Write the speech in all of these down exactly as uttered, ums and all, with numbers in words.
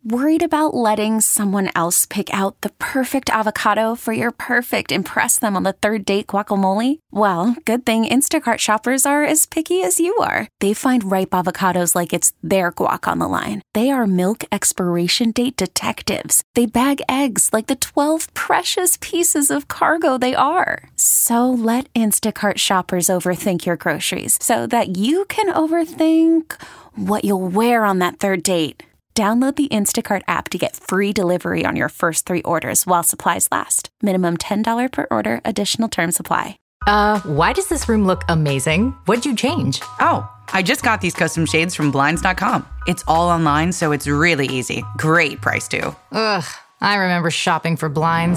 Worried about letting someone else pick out the perfect avocado for your perfect impress them on the third date guacamole? Well, good thing Instacart shoppers are as picky as you are. They find ripe avocados like it's their guac on the line. They are milk expiration date detectives. They bag eggs like the twelve precious pieces of cargo they are. So let Instacart shoppers overthink your groceries so that you can overthink what you'll wear on that third date. Download the Instacart app to get free delivery on your first three orders while supplies last. Minimum ten dollars per order. Additional terms apply. Uh, why does this room look amazing? What'd you change? Oh, I just got these custom shades from Blinds dot com. It's all online, so it's really easy. Great price, too. Ugh, I remember shopping for blinds.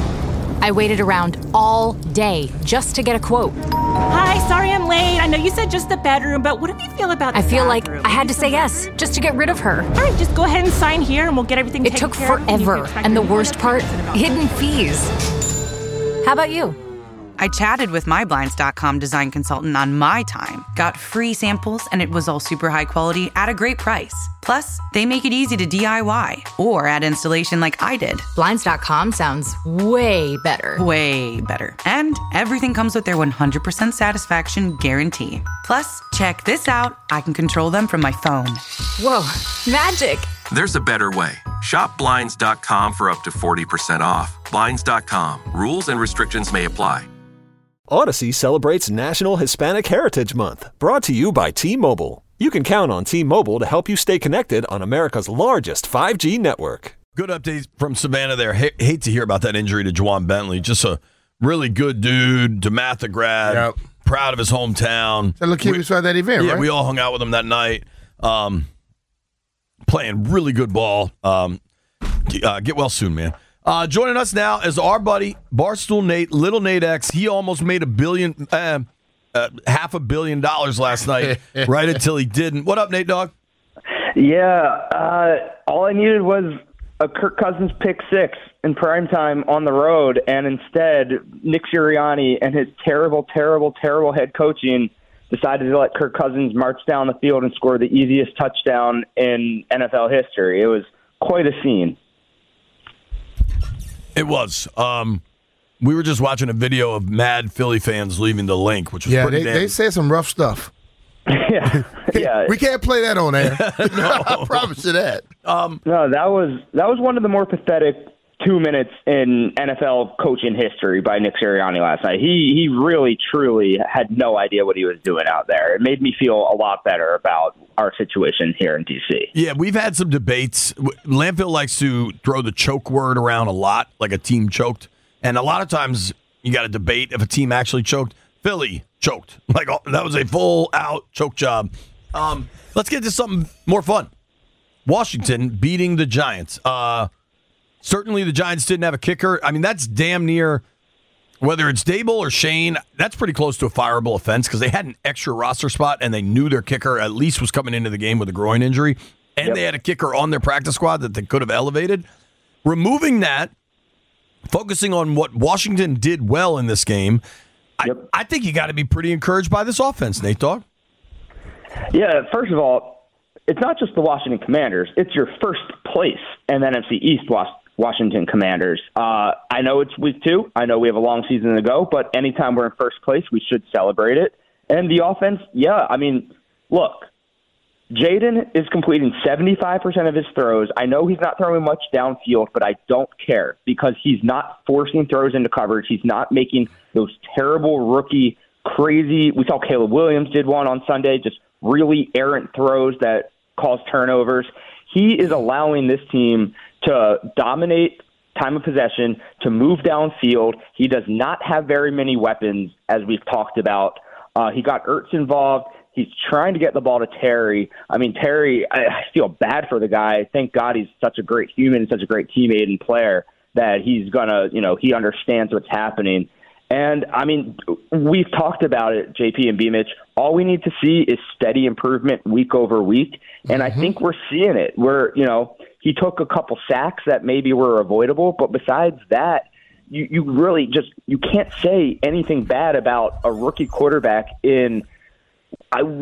I waited around all day just to get a quote. Hi, sorry I'm late. I know you said just the bedroom, but what do you feel about the I feel bathroom? like I had to say yes just to get rid of her. All right, just go ahead and sign here and we'll get everything It taken took care of. forever, and the worst part, hidden fees. How about you? I chatted with my Blinds dot com design consultant on my time, got free samples, and it was all super high quality at a great price. Plus, they make it easy to D I Y or add installation like I did. Blinds dot com sounds way better. Way better. And everything comes with their one hundred percent satisfaction guarantee. Plus, check this out. I can control them from my phone. Whoa, magic. There's a better way. Shop Blinds dot com for up to forty percent off. Blinds dot com. Rules and restrictions may apply. Odyssey celebrates National Hispanic Heritage Month, brought to you by T-Mobile. You can count on T-Mobile to help you stay connected on America's largest five G network. Good updates from Savannah there. H- hate to hear about that injury to Juwan Bentley. Just a really good dude, DeMatha grad, yep. proud of his hometown. That little kid we saw at that event, yeah, right? we all hung out with him that night. Um, playing really good ball. Um, uh, get well soon, man. Uh, joining us now is our buddy, Barstool Nate, Little Nate X. He almost made a billion, uh, uh, half a billion dollars last night, right until he didn't. What up, Nate Dogg? Yeah, uh, all I needed was a Kirk Cousins pick six in primetime on the road, and instead, Nick Sirianni and his terrible, terrible, terrible head coaching decided to let Kirk Cousins march down the field and score the easiest touchdown in N F L history. It was quite a scene. It was. Um, we were just watching a video of mad Philly fans leaving the link, which was yeah, pretty they, damn. they said some rough stuff. yeah, yeah. We can't play that on air. no. I promise you that. Um, no, that was that was one of the more pathetic two minutes in N F L coaching history by Nick Sirianni last night. He he really, truly had no idea what he was doing out there. It made me feel a lot better about our situation here in D C. Yeah, we've had some debates. Lampville likes to throw the choke word around a lot, like a team choked. And a lot of times you got to debate if a team actually choked. Philly choked. Like that was a full-out choke job. Um, let's get to something more fun. Washington beating the Giants. Uh, certainly the Giants didn't have a kicker. I mean, that's damn near, whether it's Dable or Shane, that's pretty close to a fireable offense because they had an extra roster spot and they knew their kicker at least was coming into the game with a groin injury. And yep. they had a kicker on their practice squad that they could have elevated. Removing that, focusing on what Washington did well in this game, yep. I, I think you got to be pretty encouraged by this offense, Nate Dogg. Yeah, first of all, it's not just the Washington Commanders. It's your first place in the N F C East Washington Commanders. Uh, I know it's week two. I know we have a long season to go, but anytime we're in first place, we should celebrate it. And the offense, yeah, I mean, look, Jaden is completing seventy-five percent of his throws. I know he's not throwing much downfield, but I don't care because he's not forcing throws into coverage. He's not making those terrible rookie, crazy, we saw Caleb Williams did one on Sunday, just really errant throws that cause turnovers. He is allowing this team to dominate time of possession, to move downfield. He does not have very many weapons, as we've talked about. Uh, he got Ertz involved. He's trying to get the ball to Terry. I mean, Terry, I, I feel bad for the guy. Thank God he's such a great human, such a great teammate and player that he's going to, you know, he understands what's happening. And, I mean, we've talked about it, J P and B. Mitch. All we need to see is steady improvement week over week, and mm-hmm. I think we're seeing it. We're, you know, he took a couple sacks that maybe were avoidable, but besides that, you, you really just you can't say anything bad about a rookie quarterback in I, what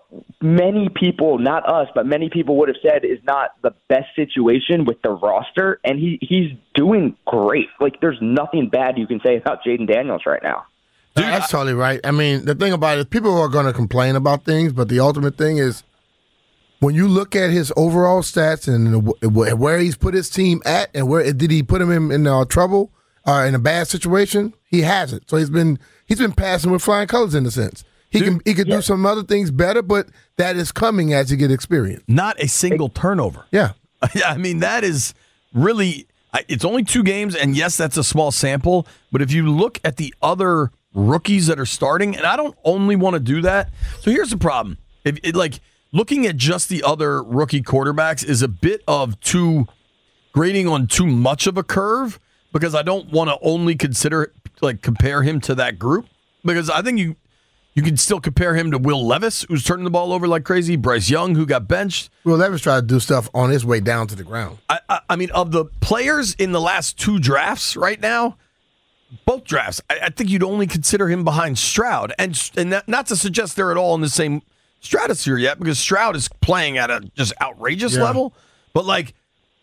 many people, not us, but many people would have said is not the best situation with the roster, and he, he's doing great. Like, there's nothing bad you can say about Jaden Daniels right now. Dude, that's totally right. I mean, the thing about it is people are going to complain about things, but the ultimate thing is when you look at his overall stats and where he's put his team at and where did he put him in, in uh, trouble or uh, in a bad situation, he hasn't. So he's been he's been passing with flying colors in a sense. He Dude, can he could yeah. do some other things better, but that is coming as you get experience. Not a single turnover. Yeah. I mean, that is really – it's only two games, and yes, that's a small sample, but if you look at the other rookies that are starting, and I don't only want to do that. So here's the problem. If it, like looking at just the other rookie quarterbacks is a bit of too grading on too much of a curve because I don't want to only consider like compare him to that group because I think you – You can still compare him to Will Levis, who's turning the ball over like crazy. Bryce Young, who got benched. Will Levis tried to do stuff on his way down to the ground. I, I, I mean, of the players in the last two drafts right now, both drafts, I, I think you'd only consider him behind Stroud. And, and that, not to suggest they're at all in the same stratosphere yet, because Stroud is playing at a just outrageous yeah. level. But, like,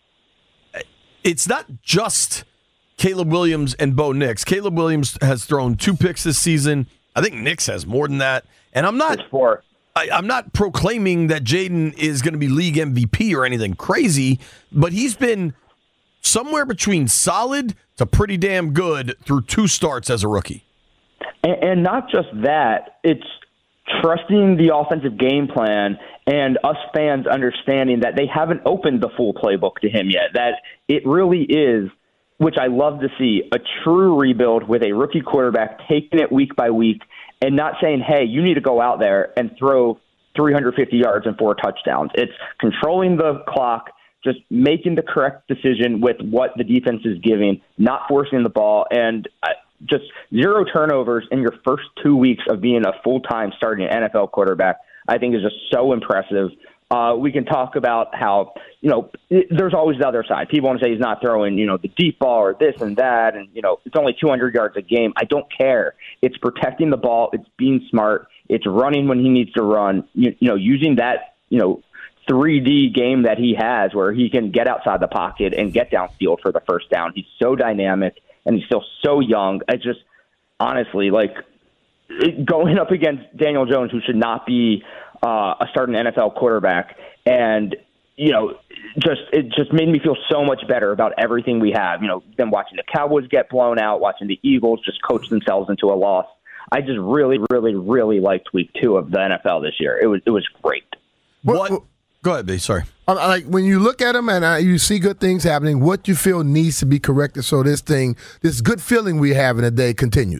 it's not just Caleb Williams and Bo Nix. Caleb Williams has thrown two picks this season. I think Nix has more than that, and I'm not. I, I'm not proclaiming that Jaden is going to be league M V P or anything crazy, but he's been somewhere between solid to pretty damn good through two starts as a rookie. And, and not just that, it's trusting the offensive game plan and us fans understanding that they haven't opened the full playbook to him yet. That it really is. Which I love to see, a true rebuild with a rookie quarterback taking it week by week and not saying, hey, you need to go out there and throw three hundred fifty yards and four touchdowns. It's controlling the clock, just making the correct decision with what the defense is giving, not forcing the ball, and just zero turnovers in your first two weeks of being a full-time starting N F L quarterback, I think is just so impressive. Uh, we can talk about how, you know, it, there's always the other side. People want to say he's not throwing, you know, the deep ball or this and that, and, you know, it's only two hundred yards a game. I don't care. It's protecting the ball. It's being smart. It's running when he needs to run, you, you know, using that, you know, three D game that he has where he can get outside the pocket and get downfield for the first down. He's so dynamic, and he's still so young. I just, honestly, like, going up against Daniel Jones, who should not be uh, a starting N F L quarterback, and you know, just it just made me feel so much better about everything we have. You know, them watching the Cowboys get blown out, watching the Eagles just coach themselves into a loss. I just really, really, really liked week two of the N F L this year. It was it was great. What? what Go ahead, B. Sorry. Like when you look at them and uh, you see good things happening, what you feel needs to be corrected so this thing, this good feeling we have in a day continues.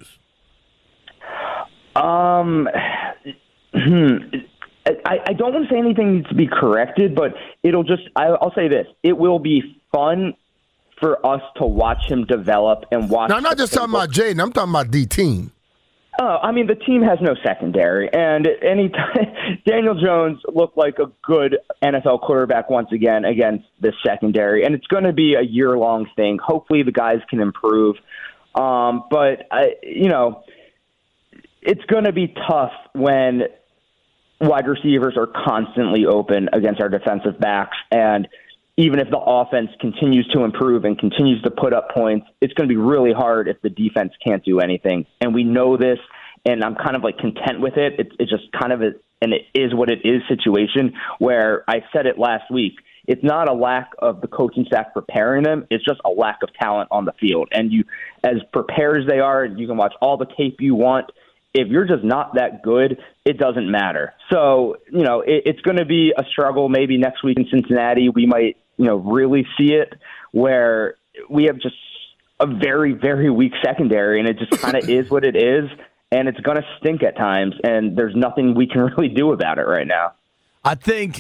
Um. Hmm. I, I don't want to say anything needs to be corrected, but it'll just, I, I'll say this. It will be fun for us to watch him develop and watch. Now, I'm not just talking about Jaden. I'm talking about the team. Oh, I mean, the team has no secondary. And anytime Daniel Jones looked like a good N F L quarterback once again against the secondary. And it's going to be a year-long thing. Hopefully the guys can improve. Um, but, I, you know, it's going to be tough when – wide receivers are constantly open against our defensive backs. And even if the offense continues to improve and continues to put up points, it's going to be really hard if the defense can't do anything. And we know this, and I'm kind of like content with it. It's, it's just kind of a, an it is what it is situation where I said it last week. It's not a lack of the coaching staff preparing them. It's just a lack of talent on the field. And you, as prepared as they are, you can watch all the tape you want. If you're just not that good, it doesn't matter. So, you know, it, it's going to be a struggle. Maybe next week in Cincinnati, we might, you know, really see it where we have just a very, very weak secondary, and it just kind of is what it is, and it's going to stink at times, and there's nothing we can really do about it right now. I think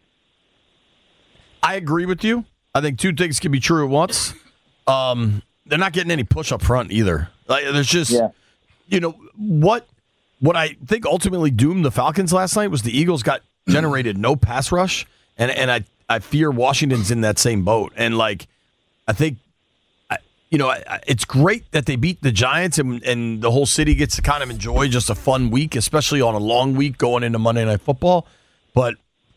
I agree with you. I think two things can be true at once. Um, they're not getting any push up front either. Like, there's just yeah. – You know, what what I think ultimately doomed the Falcons last night was the Eagles got generated no pass rush, and, and I, I fear Washington's in that same boat. And, like, I think, I, you know, it's great that they beat the Giants and, and the whole city gets to kind of enjoy just a fun week, especially on a long week going into Monday Night Football. But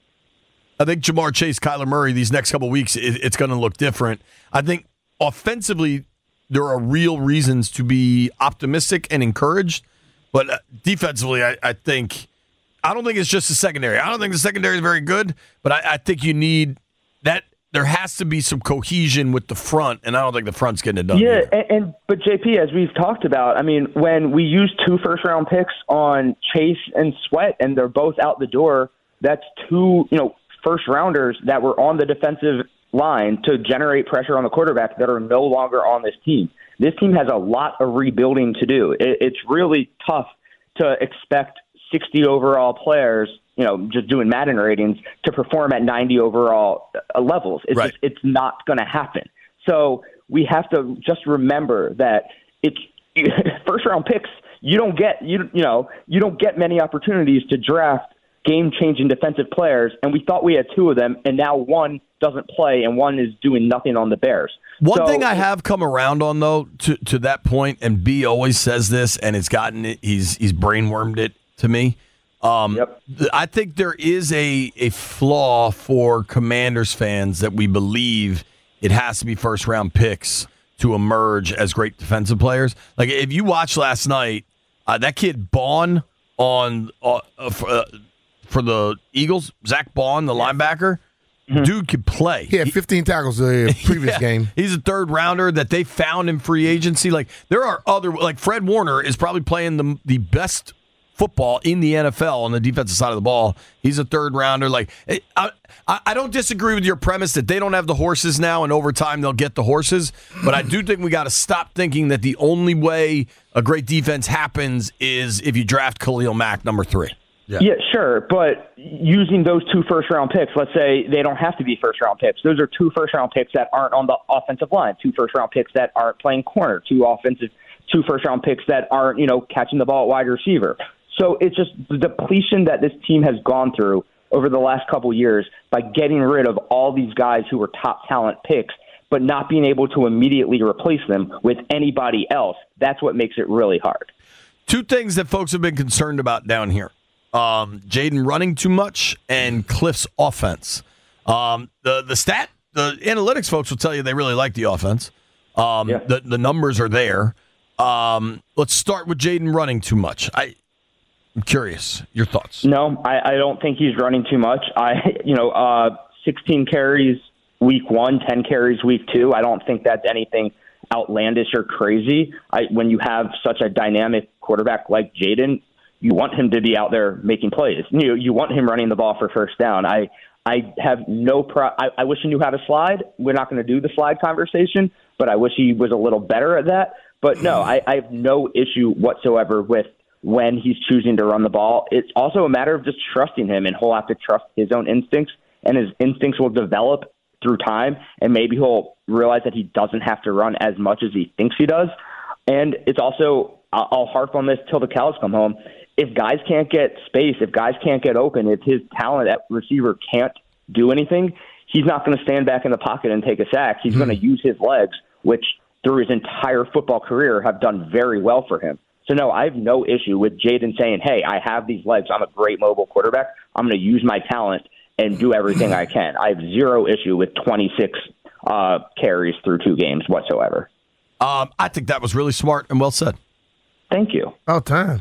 I think Jamar Chase, Kyler Murray, these next couple of weeks, it, it's going to look different. I think offensively, there are real reasons to be optimistic and encouraged. But defensively, I, I think, I don't think it's just the secondary. I don't think the secondary is very good, but I, I think you need that. There has to be some cohesion with the front, and I don't think the front's getting it done. Yeah, and, and but J P, as we've talked about, I mean, when we use two first-round picks on Chase and Sweat, and they're both out the door, that's two, you know, first-rounders that were on the defensive line to generate pressure on the quarterback that are no longer on this team. This team has a lot of rebuilding to do. It, it's really tough to expect sixty overall players, you know, just doing Madden ratings, to perform at ninety overall uh, levels. It's right. just, it's not going to happen. So we have to just remember that it's first round picks. You don't get you you know you don't get many opportunities to draft game changing defensive players. And we thought we had two of them, and now one doesn't play, and one is doing nothing on the Bears. One so, thing I have come around on, though, to to that point, and B always says this, and it's gotten it. He's he's brainwormed it to me. Um, yep. I think there is a, a flaw for Commanders fans that we believe it has to be first-round picks to emerge as great defensive players. Like, if you watched last night, uh, that kid Baun on uh, for, uh, for the Eagles, Zach Baun, the linebacker, mm-hmm. dude could play. He had fifteen tackles the previous yeah, game. He's a third-rounder that they found in free agency. Like, there are other – like, Fred Warner is probably playing the the best – football in the N F L on the defensive side of the ball. He's a third rounder. Like I, I, I don't disagree with your premise that they don't have the horses now, and over time they'll get the horses. But I do think we got to stop thinking that the only way a great defense happens is if you draft Khalil Mack number three. Yeah. yeah, sure. But using those two first-round picks, let's say they don't have to be first-round picks. Those are two first-round picks that aren't on the offensive line, two first-round picks that aren't playing corner, two offensive, two first-round picks that aren't, you know, catching the ball at wide receiver. So it's just the depletion that this team has gone through over the last couple of years by getting rid of all these guys who were top talent picks, but not being able to immediately replace them with anybody else. That's what makes it really hard. Two things that folks have been concerned about down here. Um, Jaden running too much and Cliff's offense. Um, the, the stat, the analytics folks will tell you they really like the offense. Um, yeah. the, the numbers are there. Um, let's start with Jaden running too much. I, I'm curious. Your thoughts? No, I, I don't think he's running too much. I, you know, uh, sixteen carries week one, ten carries week two. I don't think that's anything outlandish or crazy. I, when you have such a dynamic quarterback like Jaden, you want him to be out there making plays. You you want him running the ball for first down. I I have no pro. I, I wish he knew how to slide. We're not going to do the slide conversation, but I wish he was a little better at that. But no, I, I have no issue whatsoever with when he's choosing to run the ball. It's also a matter of just trusting him, and he'll have to trust his own instincts, and his instincts will develop through time, and maybe he'll realize that he doesn't have to run as much as he thinks he does. And it's also, I'll harp on this till the cows come home, if guys can't get space, if guys can't get open, if his talent at receiver can't do anything, he's not going to stand back in the pocket and take a sack. He's mm-hmm. going to use his legs, which through his entire football career have done very well for him. So, no, I have no issue with Jaden saying, hey, I have these legs. I'm a great mobile quarterback. I'm going to use my talent and do everything I can. I have zero issue with twenty-six uh, carries through two games whatsoever. Um, I think that was really smart and well said. Thank you. Oh, time.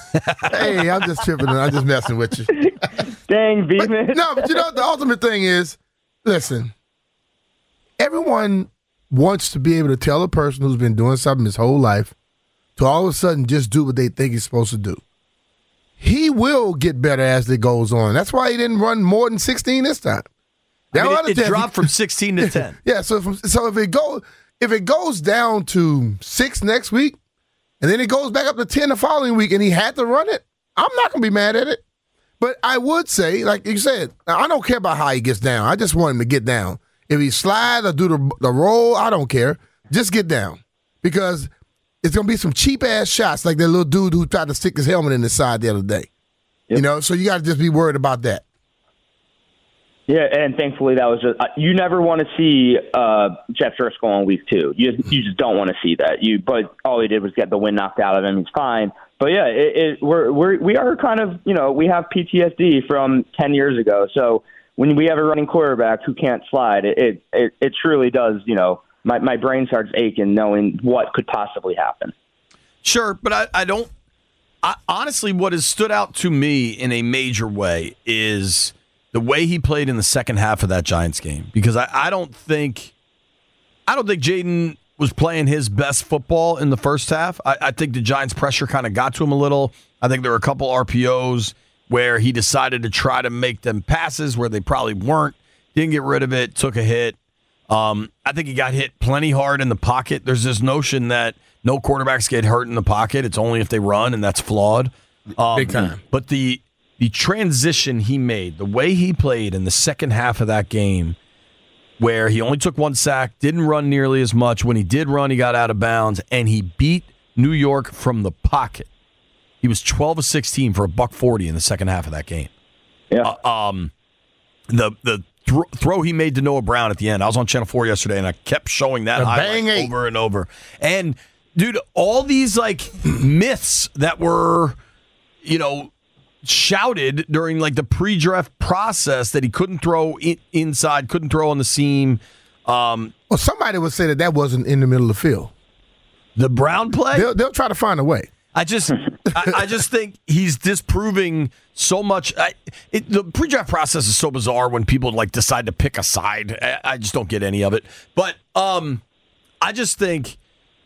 Hey, I'm just tripping. I'm just messing with you. Dang, Beeman. No, but you know, the ultimate thing is, listen, everyone wants to be able to tell a person who's been doing something his whole life to all of a sudden just do what they think he's supposed to do. He will get better as it goes on. That's why he didn't run more than sixteen this time. I mean, it, it dropped from sixteen to ten. Yeah, so if, so if it go if it goes down to six next week, and then it goes back up to ten the following week, and he had to run it, I'm not going to be mad at it. But I would say, like you said, I don't care about how he gets down. I just want him to get down. If he slides or do the, the roll, I don't care. Just get down. Because it's going to be some cheap-ass shots like that little dude who tried to stick his helmet in his side the other day. Yep. You know, so you got to just be worried about that. Yeah, and thankfully that was just uh, you never want to see uh, Jeff Driscoll in week two. You you just don't want to see that. You but all he did was get the wind knocked out of him. He's fine. But yeah, it, it, we're we're we are kind of you know we have P T S D from ten years ago. So when we have a running quarterback who can't slide, it it it, it truly does. You know, my my brain starts aching knowing what could possibly happen. Sure, but I, I don't. I, honestly, what has stood out to me in a major way is the way he played in the second half of that Giants game, because I, I don't think I don't think Jayden was playing his best football in the first half. I, I think the Giants' pressure kind of got to him a little. I think there were a couple R P Os where he decided to try to make them passes where they probably weren't. Didn't get rid of it, took a hit. Um, I think he got hit plenty hard in the pocket. There's this notion that no quarterbacks get hurt in the pocket. It's only if they run, and that's flawed. Um, Big time. But the the transition he made, the way he played in the second half of that game, where he only took one sack, didn't run nearly as much. When he did run, he got out of bounds, and he beat New York from the pocket. He was twelve of sixteen for a buck forty in the second half of that game. Yeah. Uh, um, the the th- throw he made to Noah Brown at the end. I was on Channel four yesterday, and I kept showing that The highlight bang eight. over and over. And dude, all these like myths that were, you know, shouted during like the pre-draft process that he couldn't throw in- inside, couldn't throw on the seam. Um, Well, somebody would say that that wasn't in the middle of the field. the Brown play. They'll, they'll try to find a way. I just, I, I just think he's disproving so much. I, it, the pre-draft process is so bizarre when people like decide to pick a side. I, I just don't get any of it. But um, I just think,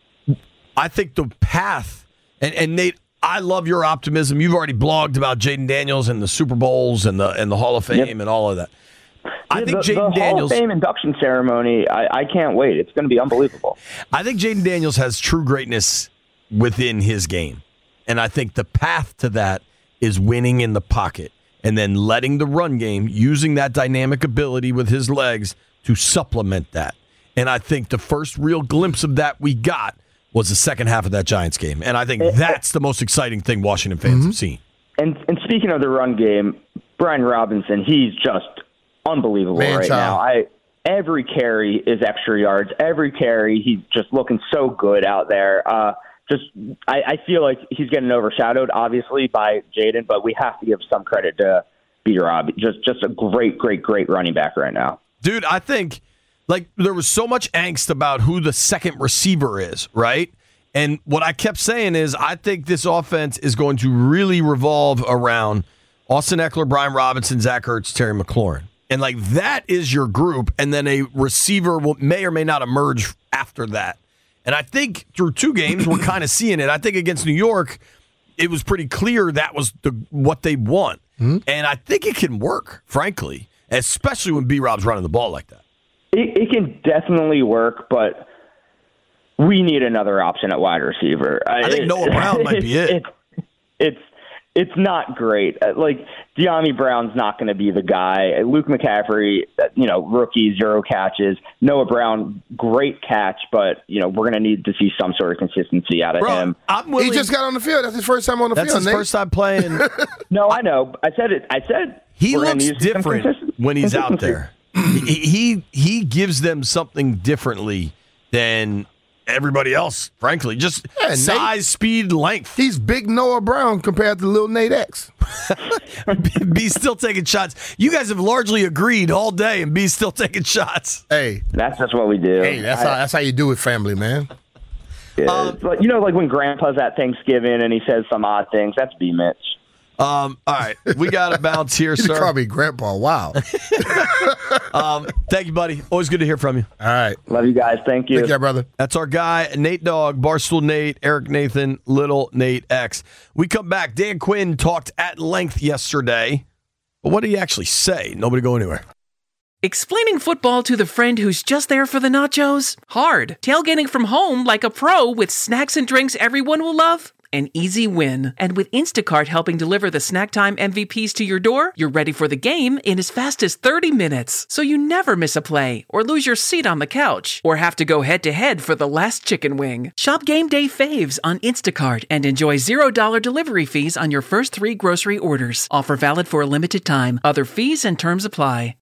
I think the path, and, and Nate, I love your optimism. You've already blogged about Jayden Daniels and the Super Bowls and the and the Hall of Fame Yep. and all of that. I Yeah, think the, Jayden the Daniels. Hall of Fame induction ceremony. I, I can't wait. It's going to be unbelievable. I think Jayden Daniels has true greatness within his game. And I think the path to that is winning in the pocket and then letting the run game, using that dynamic ability with his legs to supplement that. And I think the first real glimpse of that we got was the second half of that Giants game. And I think that's the most exciting thing Washington fans have seen. And and speaking of the run game, Brian Robinson, he's just unbelievable Man, right child. now. I every carry is extra yards. Every carry, he's just looking so good out there. Uh, just I, I feel like he's getting overshadowed, obviously, by Jayden, but we have to give some credit to B. Rob. Just just a great, great, great running back right now. Dude, I think like there was so much angst about who the second receiver is, right? And what I kept saying is I think this offense is going to really revolve around Austin Eckler, Brian Robinson, Zach Ertz, Terry McLaurin. And like that is your group, and then a receiver will, may or may not emerge after that. And I think through two games, we're kind of seeing it. I think against New York, it was pretty clear that was the, what they want. Mm-hmm. And I think it can work, frankly, especially when B-Rob's running the ball like that. It, it can definitely work, but we need another option at wide receiver. I think Noah Brown might be it. it. It's it's not great. Like De'Ami Brown's not going to be the guy. Luke McCaffrey, you know, rookie, zero catches. Noah Brown, great catch, but you know we're going to need to see some sort of consistency out of Bro, him. I'm willing, He just got on the field. That's his first time on the that's field. his Nate. first time playing. No, I know. I said it. I said He we're gonna looks need some different consist- when he's out consistency. there. he, he he gives them something differently than everybody else, frankly. Just Yeah, Nate- size, speed, length. He's big Noah Brown compared to little Nate X. B's still taking shots. You guys have largely agreed all day, and B's still taking shots. Hey, That's just what we do. hey, that's I- how that's how you do it, family, man. Yeah, Um, but you know, like when Grandpa's at Thanksgiving and he says some odd things. That's B. Mitch. Um, all right, we got to bounce here, You sir. call me Grandpa. Wow. Um, thank you, buddy. Always good to hear from you. All right. Love you guys. Thank you. Take care, brother. That's our guy, Nate Dogg, Barstool Nate, Eric Nathan, Little Nate X. We come back. Dan Quinn talked at length yesterday. But what did he actually say? Nobody go anywhere. Explaining football to the friend who's just there for the nachos? Hard. Tailgating from home like a pro with snacks and drinks everyone will love? An easy win. And with Instacart helping deliver the snack time M V Ps to your door, you're ready for the game in as fast as thirty minutes. So you never miss a play, or lose your seat on the couch, or have to go head-to-head for the last chicken wing. Shop Game Day Faves on Instacart and enjoy zero dollars delivery fees on your first three grocery orders. Offer valid for a limited time. Other fees and terms apply.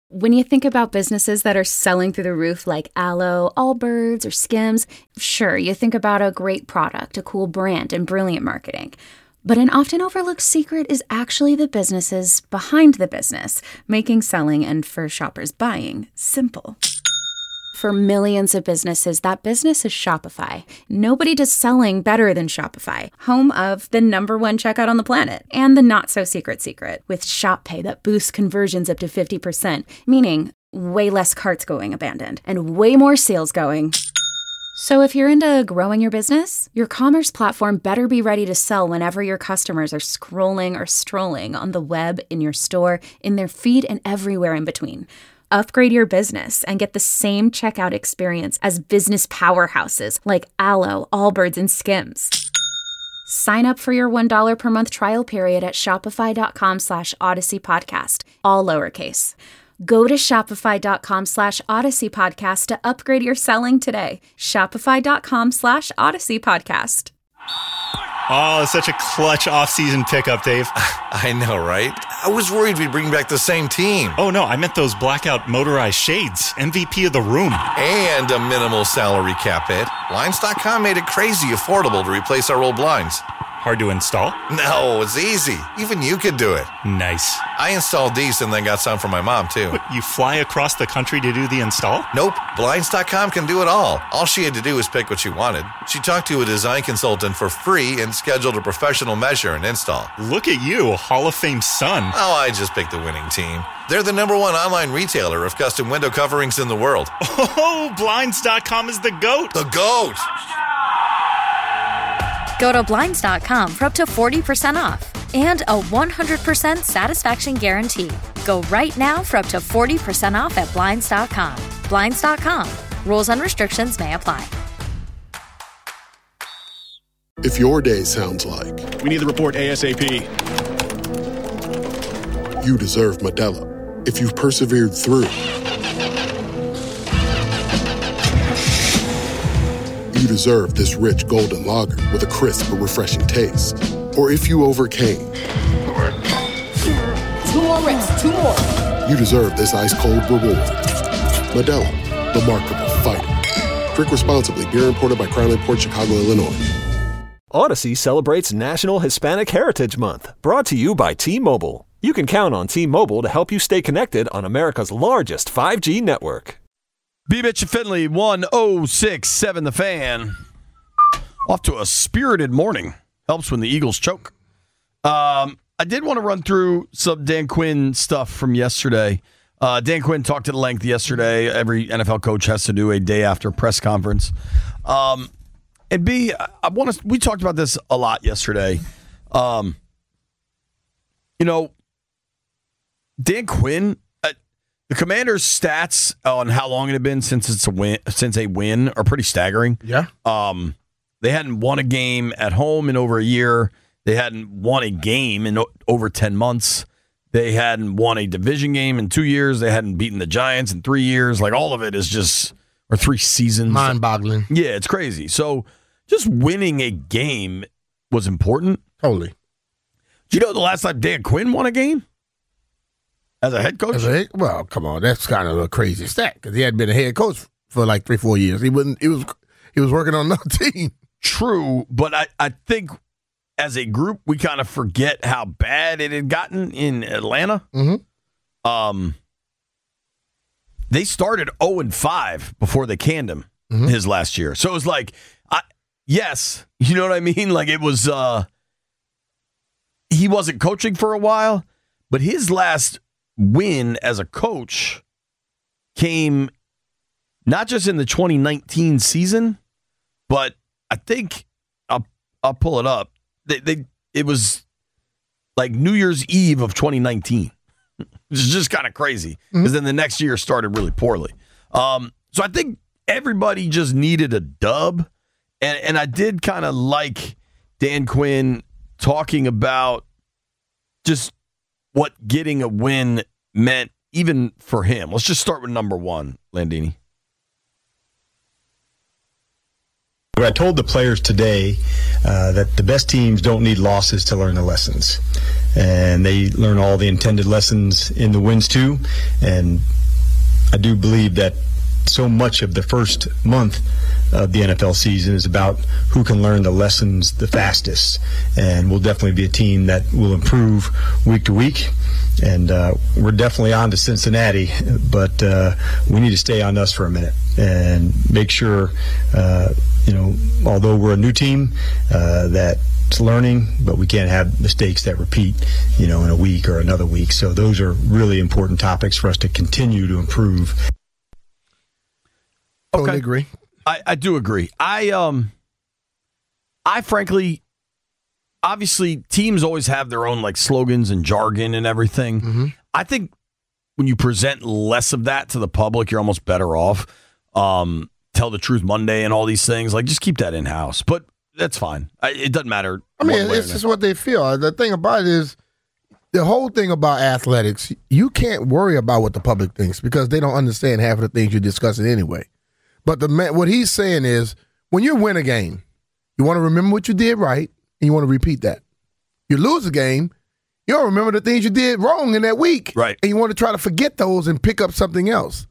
When you think about businesses that are selling through the roof like Aloe, Allbirds, or Skims, sure, you think about a great product, a cool brand, and brilliant marketing. But an often overlooked secret is actually the businesses behind the business, making selling and, for shoppers, buying simple. For millions of businesses, that business is Shopify. Nobody does selling better than Shopify, home of the number one checkout on the planet, and the not-so-secret secret, with Shop Pay that boosts conversions up to fifty percent, meaning way less carts going abandoned, and way more sales going. So if you're into growing your business, your commerce platform better be ready to sell whenever your customers are scrolling or strolling on the web, in your store, in their feed, and everywhere in between. Upgrade your business and get the same checkout experience as business powerhouses like Aloe, Allbirds, and Skims. Sign up for your one dollar per month trial period at shopify.com slash Odyssey Podcast, all lowercase. Go to shopify.com slash Odyssey Podcast to upgrade your selling today. Shopify.com slash Odyssey Podcast. Oh, it's such a clutch off-season pickup, Dave. I know, right? I was worried we'd bring back the same team. Oh, no, I meant those blackout motorized shades. M V P of the room. And a minimal salary cap hit. Blinds dot com made it crazy affordable to replace our old blinds. Hard to install? No, it's easy. Even you could do it. Nice. I installed these and then got some for my mom, too. What, you fly across the country to do the install? Nope. Blinds dot com can do it all. All she had to do was pick what she wanted. She talked to a design consultant for free and scheduled a professional measure and install. Look at you, Hall of Fame son. Oh, I just picked the winning team. They're the number one online retailer of custom window coverings in the world. Oh, Blinds dot com is the GOAT. The GOAT! Go to Blinds dot com for up to forty percent off and a one hundred percent satisfaction guarantee. Go right now for up to forty percent off at Blinds dot com. Blinds dot com. Rules and restrictions may apply. If your day sounds like... We need the report ASAP. You deserve Modelo. If you've persevered through... You deserve this rich golden lager with a crisp but refreshing taste. Or if you overcame. Two more reps, two more. You deserve this ice-cold reward. Modelo, the Remarkable Fighter. Drink responsibly. Beer imported by Crown Imports, Chicago, Illinois. Odyssey celebrates National Hispanic Heritage Month, brought to you by T-Mobile. You can count on T-Mobile to help you stay connected on America's largest five G network. B. Mitch and Finley, one oh six point seven The Fan. Off to a spirited morning. Helps when the Eagles choke. Um, I did want to run through some Dan Quinn stuff from yesterday. Uh, Dan Quinn talked at length yesterday. Every N F L coach has to do a day after press conference. Um, and B, I want to. We talked about this a lot yesterday. Um, you know, Dan Quinn. The Commanders' stats on how long it had been since it's a win, since a win, are pretty staggering. Yeah. Um, they hadn't won a game at home in over a year. They hadn't won a game in o- over ten months. They hadn't won a division game in two years. They hadn't beaten the Giants in three years. Like, all of it is just, or three seasons. Mind-boggling. Yeah, it's crazy. So just winning a game was important. Totally. Do you know the last time Dan Quinn won a game? As a head coach? As a head, well, come on, that's kind of a crazy stat because he hadn't been a head coach for like three, four years. He wouldn't. He was. He was working on another team. True, but I, I think as a group we kind of forget how bad it had gotten in Atlanta. Mm-hmm. Um, they started oh and five before they canned him mm-hmm. his last year. So it was like, I, yes, you know what I mean. Like it was. Uh, he wasn't coaching for a while, but his last win as a coach came not just in the twenty nineteen season, but I think I'll I'll pull it up. They they it was like New Year's Eve of twenty nineteen. Which is just kind of crazy because mm-hmm. then the next year started really poorly. Um, so I think everybody just needed a dub, and and I did kind of like Dan Quinn talking about just what getting a win meant even for him. Let's just start with number one, Landini. I told the players today uh, that the best teams don't need losses to learn the lessons. and they learn all the intended lessons in the wins too. And I do believe that so much of the first month of the N F L season is about who can learn the lessons the fastest. And we'll definitely be a team that will improve week to week. And uh, we're definitely on to Cincinnati, but uh, we need to stay on us for a minute and make sure, uh, you know, although we're a new team, uh, that it's learning, but we can't have mistakes that repeat, you know, in a week or another week. So those are really important topics for us to continue to improve. Totally okay. agree. I, I do agree. I um, I frankly, obviously, teams always have their own like slogans and jargon and everything. Mm-hmm. I think when you present less of that to the public, you're almost better off. Um, Tell the Truth Monday and all these things, like just keep that in house. But that's fine. I, it doesn't matter. I mean, it's just what they feel. The thing about it is, the whole thing about athletics, you can't worry about what the public thinks because they don't understand half of the things you're discussing anyway. But the man, what he's saying is, when you win a game, you want to remember what you did right, and you want to repeat that. You lose a game, you don't remember the things you did wrong in that week. Right. And you want to try to forget those and pick up something else.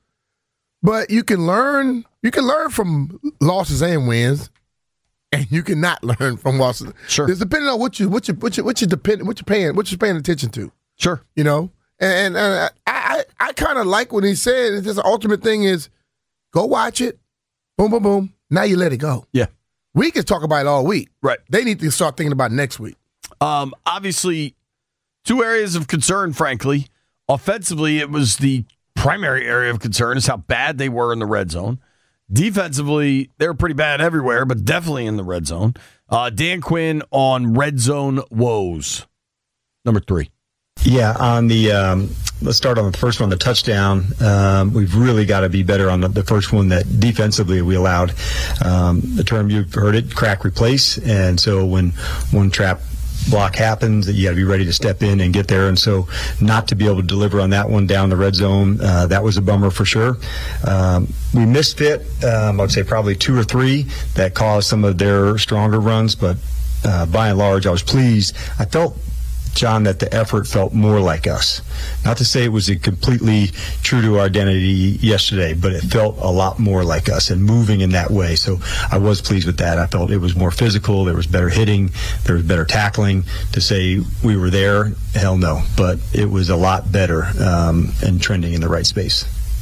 But you can learn, you can learn from losses and wins, and you cannot learn from losses. Sure. It's depending on what you what you what you what you depend what you're paying what you're paying attention to. Sure. You know? And, and uh, I I, I kind of like what he said. It's just the ultimate thing is go watch it. Boom, boom, boom. Now you let it go. Yeah. We can talk about it all week. Right. They need to start thinking about next week. Um, obviously, two areas of concern, frankly. Offensively, it was the primary area of concern is how bad they were in the red zone. Defensively, they were pretty bad everywhere, but definitely in the red zone. Uh, Dan Quinn on red zone woes. Number three. Yeah, on the um, let's start on the first one, the touchdown. Um, we've really got to be better on the, the first one that defensively we allowed. Um, the term you've heard it, crack replace, and so when one trap block happens, you got to be ready to step in and get there. And so, not to be able to deliver on that one down the red zone, uh, that was a bummer for sure. Um, we missed fit. Um, I would say probably two or three that caused some of their stronger runs, but uh, by and large, I was pleased. I felt, John, that the effort felt more like us. Not to say it was completely true to our identity yesterday, but it felt a lot more like us and moving in that way. So I was pleased with that. I felt it was more physical. There was better hitting. There was better tackling. To say we were there, hell no. But it was a lot better um, and trending in the right space.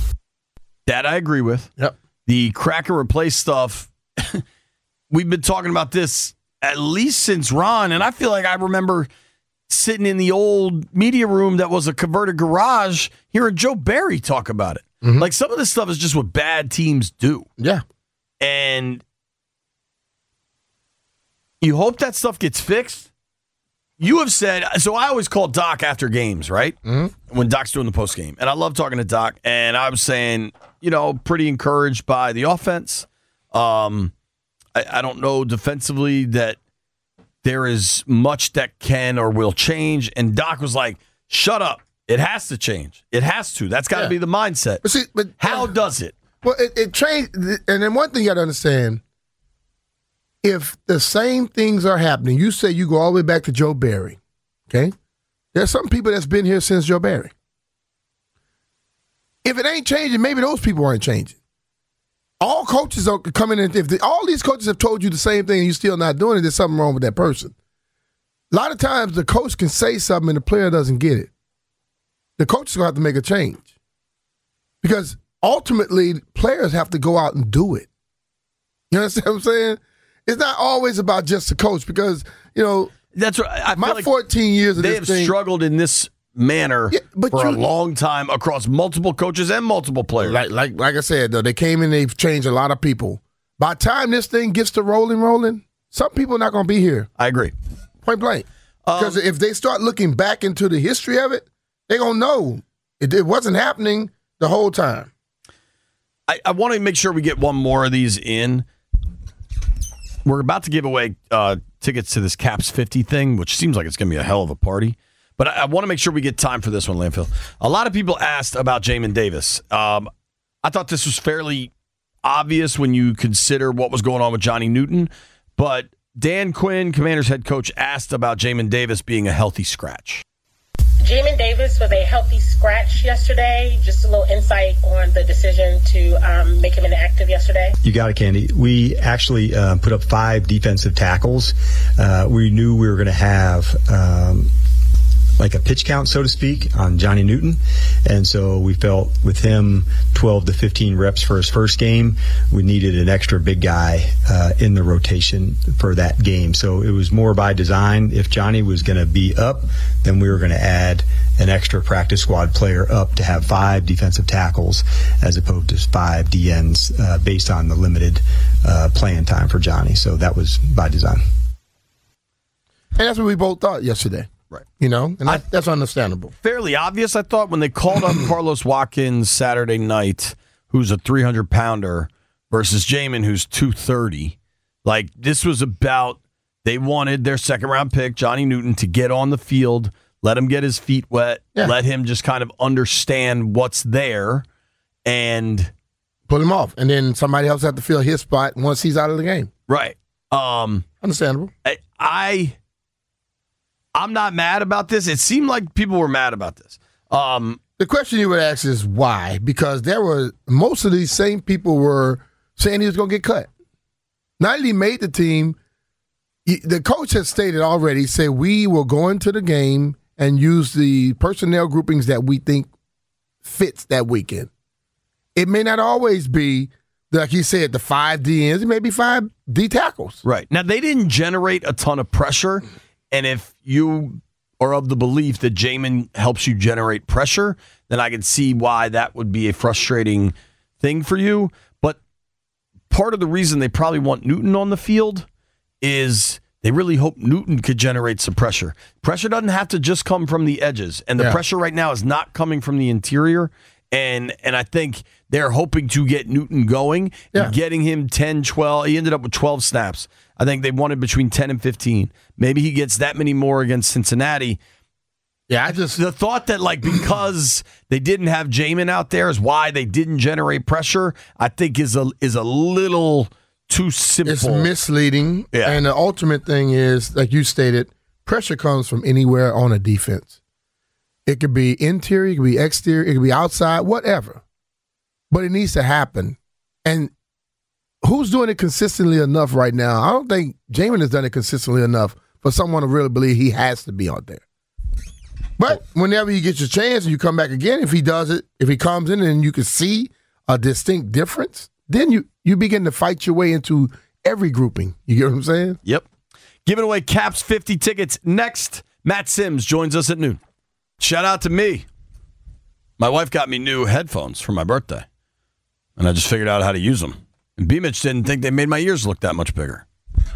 That I agree with. Yep. The crack and replace stuff, we've been talking about this at least since Ron, and I feel like I remember sitting in the old media room that was a converted garage hearing Joe Barry talk about it. Mm-hmm. Like, some of this stuff is just what bad teams do. Yeah. And you hope that stuff gets fixed. You have said, so I always call Doc after games, right? Mm-hmm. When Doc's doing the post game. And I love talking to Doc. And I was saying, you know, pretty encouraged by the offense. Um, I, I don't know defensively that there is much that can or will change. And Doc was like, shut up. It has to change. It has to. That's got to yeah. be the mindset. But see, but how uh, does it? Well, it, it changed. And then one thing you got to understand, if the same things are happening, you say you go all the way back to Joe Barry, okay? There's some people that's been here since Joe Barry. If it ain't changing, maybe those people aren't changing. All coaches are coming in. If the, all these coaches have told you the same thing and you're still not doing it, there's something wrong with that person. A lot of times the coach can say something and the player doesn't get it. The coach is going to have to make a change. Because ultimately, players have to go out and do it. You understand what I'm saying? It's not always about just the coach because, you know, that's what I my feel like fourteen years of they this have thing, struggled in this manner yeah, but for you, a long time across multiple coaches and multiple players. Like, like, like I said, though, they came in, they've changed a lot of people. By the time this thing gets to rolling, rolling, some people are not going to be here. I agree. Point blank. Because um, if they start looking back into the history of it, they're going to know it, it wasn't happening the whole time. I, I want to make sure we get one more of these in. We're about to give away uh, tickets to this Caps fifty thing, which seems like it's going to be a hell of a party. But I, I want to make sure we get time for this one, Landfill. A lot of people asked about Jamin Davis. Um, I thought this was fairly obvious when you consider what was going on with Johnny Newton. But Dan Quinn, Commanders head coach, asked about Jamin Davis being a healthy scratch. Jamin Davis was a healthy scratch yesterday. Just a little insight on the decision to um, make him inactive yesterday. You got it, Candy. We actually uh, put up five defensive tackles. Uh, we knew we were going to have um, like a pitch count, so to speak, on Johnny Newton. And so we felt with him twelve to fifteen reps for his first game, we needed an extra big guy uh, in the rotation for that game. So it was more by design. If Johnny was going to be up, then we were going to add an extra practice squad player up to have five defensive tackles as opposed to five D Ns uh, based on the limited uh, playing time for Johnny. So that was by design. And that's what we both thought yesterday. Right. You know, and that, I, that's understandable. Fairly obvious, I thought, when they called up Carlos Watkins Saturday night, who's a three hundred pounder, versus Jamin, who's two thirty. Like, this was about, they wanted their second-round pick, Johnny Newton, to get on the field, let him get his feet wet, yeah. let him just kind of understand what's there, and pull him off. And then somebody else have to fill his spot once he's out of the game. Right. Um, Understandable. I... I I'm not mad about this. It seemed like people were mad about this. Um, the question you would ask is why? Because there were most of these same people were saying he was going to get cut. Not that he made the team, he, the coach has stated already, said we will go into the game and use the personnel groupings that we think fits that weekend. It may not always be, like you said, the five D Ns. It may be five D tackles. Right. Now, they didn't generate a ton of pressure. And if you are of the belief that Jamin helps you generate pressure, then I can see why that would be a frustrating thing for you. But part of the reason they probably want Newton on the field is they really hope Newton could generate some pressure. Pressure doesn't have to just come from the edges. And the yeah. pressure right now is not coming from the interior. And and I think they're hoping to get Newton going yeah. and getting him ten, twelve. He ended up with twelve snaps. I think they wanted between ten and fifteen. Maybe he gets that many more against Cincinnati. Yeah, I just the thought that like because they didn't have Jamin out there is why they didn't generate pressure, I think is a is a little too simple. It's misleading. Yeah. And the ultimate thing is, like you stated, pressure comes from anywhere on a defense. It could be interior, it could be exterior, it could be outside, whatever. But it needs to happen. And who's doing it consistently enough right now? I don't think Jamin has done it consistently enough for someone to really believe he has to be out there. But whenever you get your chance and you come back again, if he does it, if he comes in and you can see a distinct difference, then you, you begin to fight your way into every grouping. You get what I'm saying? Yep. Giving away Caps fifty tickets next. Matt Sims joins us at noon. Shout out to me. My wife got me new headphones for my birthday, and I just figured out how to use them. And B-Mitch didn't think they made my ears look that much bigger.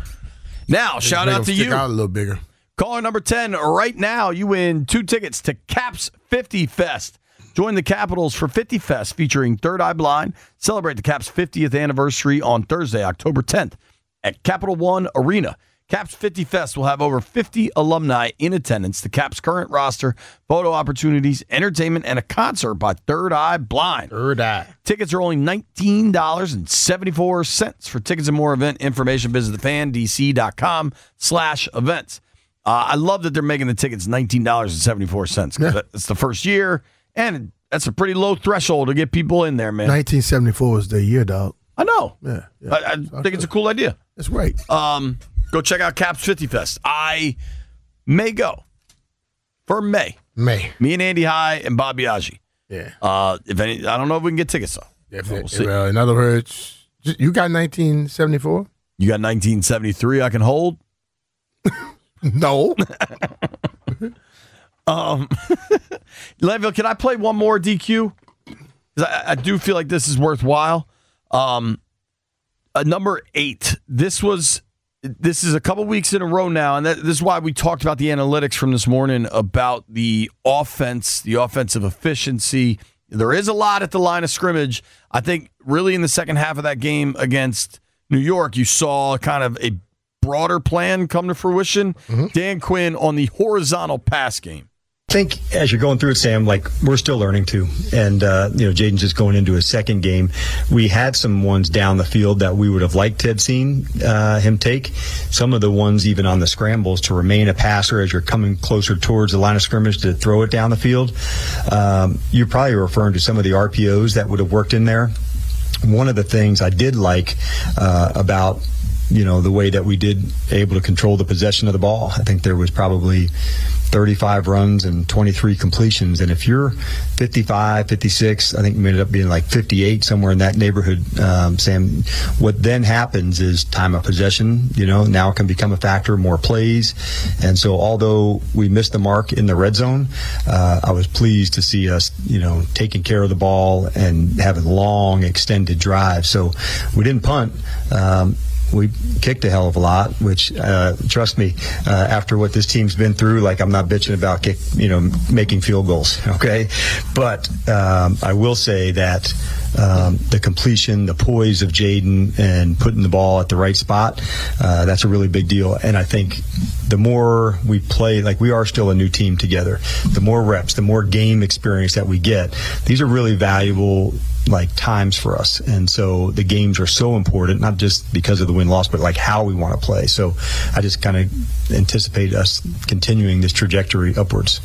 Now, shout out to you. Out a little bigger. Caller number ten, right now, you win two tickets to Caps fifty Fest. Join the Capitals for fifty Fest, featuring Third Eye Blind. Celebrate the Caps fiftieth anniversary on Thursday, October tenth, at Capital One Arena. Caps fifty Fest will have over fifty alumni in attendance. The Caps current roster, photo opportunities, entertainment, and a concert by Third Eye Blind. Third Eye. Tickets are only nineteen dollars and seventy-four cents. For tickets and more event information, visit the fan d c dot com slash events. Uh, I love that they're making the tickets nineteen dollars and seventy-four cents because yeah. it's the first year, and that's a pretty low threshold to get people in there, man. nineteen seventy-four was the year, dog. I know. Yeah, yeah. I, I think it's a cool idea. That's great. Um, go check out Caps fifty Fest. I may go for May. May. Me and Andy High and Bob Biaggi. Yeah. Uh, if any, I don't know if we can get tickets though. If it, we'll well, in other words, you got nineteen seventy-four? You got nineteen seventy-three I can hold? No. um, Leadville, can I play one more D Q? Because I, I do feel like this is worthwhile. Um, uh, number eight. This was. This is a couple weeks in a row now, and that, this is why we talked about the analytics from this morning about the offense, the offensive efficiency. There is a lot at the line of scrimmage. I think really in the second half of that game against New York, you saw kind of a broader plan come to fruition. Mm-hmm. Dan Quinn on the horizontal pass game. I think as you're going through it, Sam, like we're still learning too. And, uh, you know, Jaden's just going into his second game. We had some ones down the field that we would have liked to have seen uh, him take. Some of the ones even on the scrambles to remain a passer as you're coming closer towards the line of scrimmage to throw it down the field. Um, you're probably referring to some of the R P Os that would have worked in there. One of the things I did like uh, about you know, the way that we did able to control the possession of the ball. I think there was probably thirty-five runs and twenty-three completions. And if you're fifty-five, fifty-six, I think we ended up being like fifty-eight, somewhere in that neighborhood, um, Sam, what then happens is time of possession, you know, now can become a factor, more plays. And so although we missed the mark in the red zone, uh, I was pleased to see us, you know, taking care of the ball and having long, extended drives. So we didn't punt. Um, We kicked a hell of a lot, which, uh, trust me, uh, after what this team's been through, like I'm not bitching about kick, you know, making field goals, okay? But um, I will say that um, the completion, the poise of Jaden and putting the ball at the right spot, uh, that's a really big deal. And I think the more we play, like we are still a new team together, the more reps, the more game experience that we get, these are really valuable like times for us. And so the games are so important, not just because of the win-loss, but like how we want to play. So I just kind of anticipate us continuing this trajectory upwards.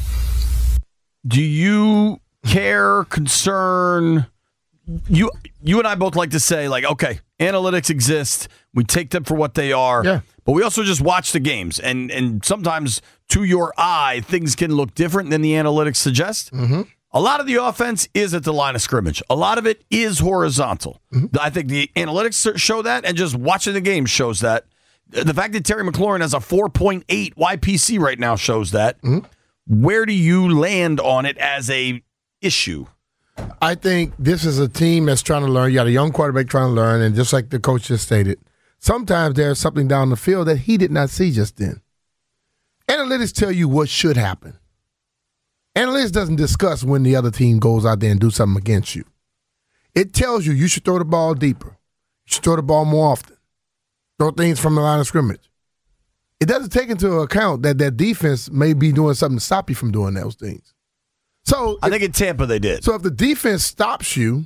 Do you care, concern, you you and I both like to say, like, okay, analytics exist. We take them for what they are. Yeah. But we also just watch the games. And, and sometimes to your eye, things can look different than the analytics suggest. Mm-hmm. A lot of the offense is at the line of scrimmage. A lot of it is horizontal. Mm-hmm. I think the analytics show that, and just watching the game shows that. The fact that Terry McLaurin has a four point eight Y P C right now shows that. Mm-hmm. Where do you land on it as a issue? I think this is a team that's trying to learn. You got a young quarterback trying to learn, and just like the coach just stated, sometimes there's something down the field that he did not see just then. Analytics tell you what should happen. Analytics doesn't discuss when the other team goes out there and do something against you. It tells you you should throw the ball deeper. You should throw the ball more often. Throw things from the line of scrimmage. It doesn't take into account that that defense may be doing something to stop you from doing those things. So I if, think in Tampa they did. So if the defense stops you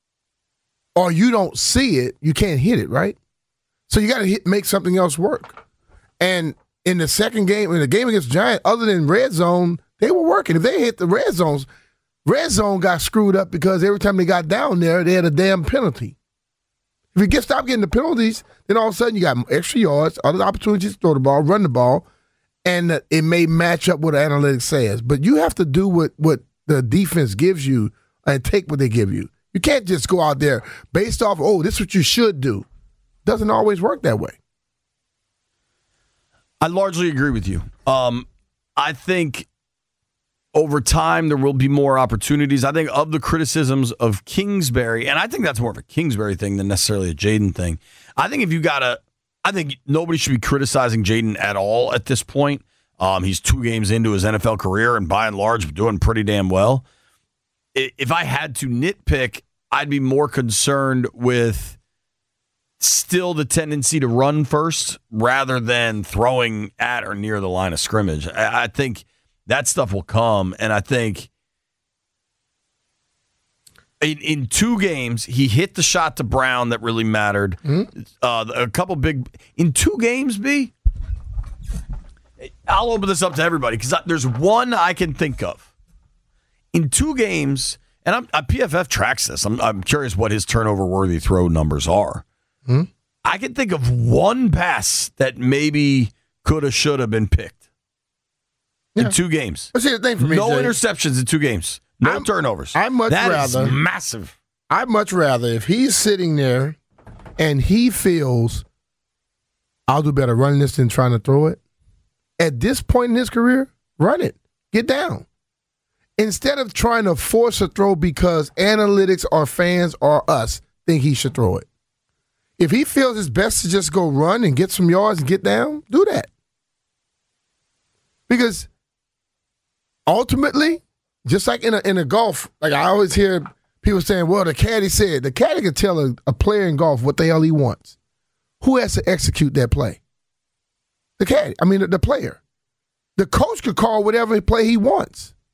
or you don't see it, you can't hit it, right? So you got to make something else work. And in the second game, in the game against Giants, other than red zone, they were working. If they hit the red zones, red zone got screwed up because every time they got down there, they had a damn penalty. If you get stop getting the penalties, then all of a sudden you got extra yards, other opportunities to throw the ball, run the ball, and it may match up what the analytics says. But you have to do what, what the defense gives you and take what they give you. You can't just go out there based off, oh, this is what you should do. Doesn't always work that way. I largely agree with you. Um, I think over time there will be more opportunities. I think of the criticisms of Kingsbury, and I think that's more of a Kingsbury thing than necessarily a Jaden thing. I think if you got to, I think nobody should be criticizing Jaden at all at this point. Um, he's two games into his N F L career and by and large doing pretty damn well. If I had to nitpick, I'd be more concerned with still the tendency to run first rather than throwing at or near the line of scrimmage. I, I think that stuff will come, and I think in, in two games, he hit the shot to Brown that really mattered. Mm-hmm. Uh, a couple big – in two games, B, I'll open this up to everybody because there's one I can think of. In two games, and I'm, uh, P F F tracks this. I'm, I'm curious what his turnover-worthy throw numbers are. Hmm? I can think of one pass that maybe could have, should have been picked yeah. in two games. But see, the thing for me, no Jay, interceptions in two games. No I'm, turnovers. I'd much that rather, is massive. I'd much rather if he's sitting there and he feels I'll do better running this than trying to throw it. At this point in his career, run it. Get down. Instead of trying to force a throw because analytics or fans or us think he should throw it. If he feels it's best to just go run and get some yards and get down, do that. Because ultimately, just like in a, in a golf, like I always hear people saying, well, the caddy said, the caddy can tell a, a player in golf what the hell he wants. Who has to execute that play? The caddy. I mean, the, the player. The coach could call whatever play he wants.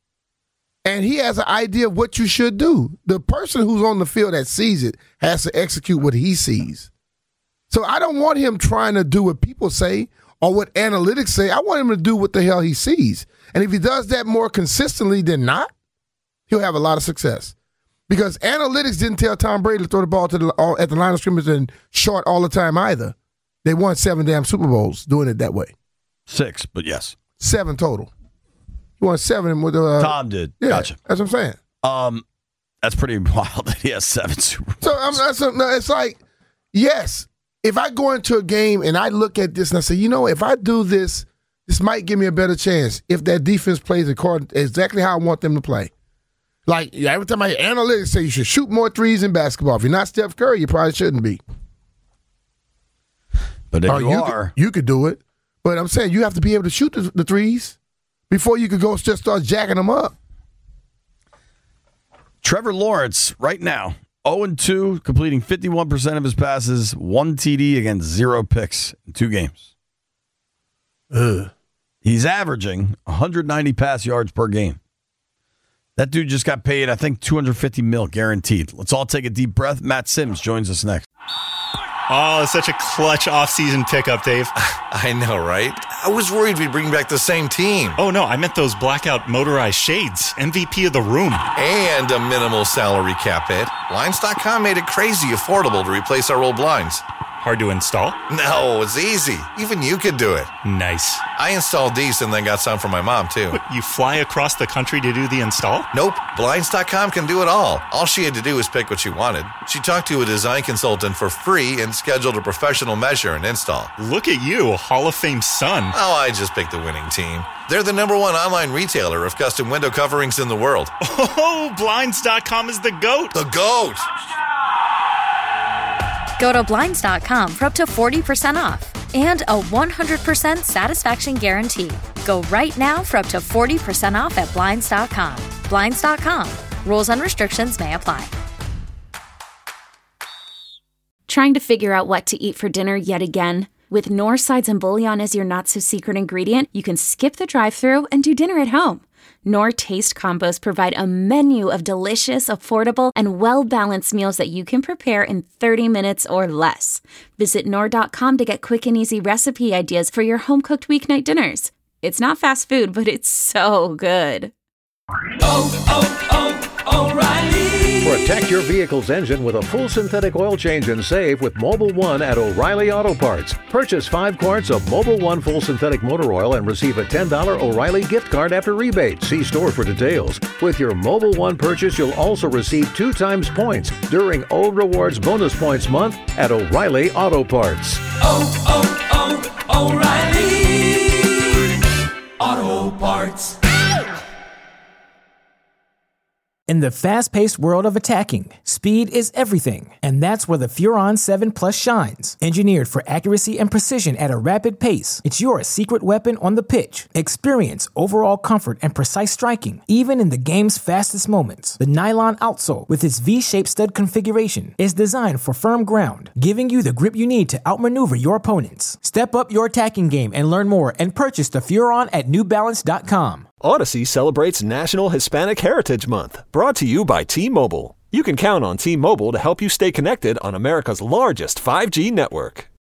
And he has an idea of what you should do. The person who's on the field that sees it has to execute what he sees. So I don't want him trying to do what people say or what analytics say. I want him to do what the hell he sees. And if he does that more consistently than not, he'll have a lot of success. Because analytics didn't tell Tom Brady to throw the ball to the, at the line of scrimmage and short all the time either. They won seven damn Super Bowls doing it that way. Six, but yes. Seven total. He won seven with uh, Tom did. Yeah, Gotcha. That's what I'm saying. Um, that's pretty wild that he has seven Super Bowls. So I'm, that's a, no, it's like, yes, if I go into a game and I look at this and I say, you know, if I do this, this might give me a better chance if that defense plays according exactly how I want them to play. Like, every time I analytics say you should shoot more threes in basketball. If you're not Steph Curry, you probably shouldn't be. But if or you, you are. Could, you could do it. But I'm saying you have to be able to shoot the, the threes before you could go just start jacking them up. Trevor Lawrence, right now, oh and two, completing fifty-one percent of his passes, one T D against zero picks in two games. Ugh. He's averaging one hundred ninety pass yards per game. That dude just got paid, I think, two hundred fifty mil guaranteed. Let's all take a deep breath. Matt Sims joins us next. Oh, such a clutch offseason pickup, Dave. I know, right? I was worried we'd bring back the same team. Oh, no, I meant those blackout motorized shades. M V P of the room. And a minimal salary cap hit. Blinds dot com made it crazy affordable to replace our old blinds. Hard to install? No, it's easy. Even you could do it. Nice. I installed these and then got some for my mom, too. What, you fly across the country to do the install? Nope. Blinds dot com can do it all. All she had to do was pick what she wanted. She talked to a design consultant for free and scheduled a professional measure and install. Look at you, a Hall of Fame son. Oh, I just picked the winning team. They're the number one online retailer of custom window coverings in the world. Oh, Blinds dot com is the GOAT. The GOAT! Go to Blinds dot com for up to forty percent off and a one hundred percent satisfaction guarantee. Go right now for up to forty percent off at Blinds dot com. Blinds dot com. Rules and restrictions may apply. Trying to figure out what to eat for dinner yet again? With Knorr Sides and Bouillon as your not-so-secret ingredient, you can skip the drive-thru and do dinner at home. Knorr Taste Combos provide a menu of delicious, affordable, and well-balanced meals that you can prepare in thirty minutes or less. Visit Knorr dot com to get quick and easy recipe ideas for your home-cooked weeknight dinners. It's not fast food, but it's so good. Oh, oh, oh, O'Reilly! Protect your vehicle's engine with a full synthetic oil change and save with Mobil one at O'Reilly Auto Parts. Purchase five quarts of Mobil one full synthetic motor oil and receive a ten dollars O'Reilly gift card after rebate. See store for details. With your Mobil one purchase, you'll also receive two times points during O Rewards Bonus Points Month at O'Reilly Auto Parts. Oh, oh, oh, O'Reilly Auto Parts. In the fast-paced world of attacking, speed is everything, and that's where the Furon seven Plus shines. Engineered for accuracy and precision at a rapid pace, it's your secret weapon on the pitch. Experience overall comfort and precise striking, even in the game's fastest moments. The nylon outsole, with its V-shaped stud configuration, is designed for firm ground, giving you the grip you need to outmaneuver your opponents. Step up your attacking game and learn more and purchase the Furon at New Balance dot com. Odyssey celebrates National Hispanic Heritage Month, brought to you by T-Mobile. You can count on T-Mobile to help you stay connected on America's largest five G network.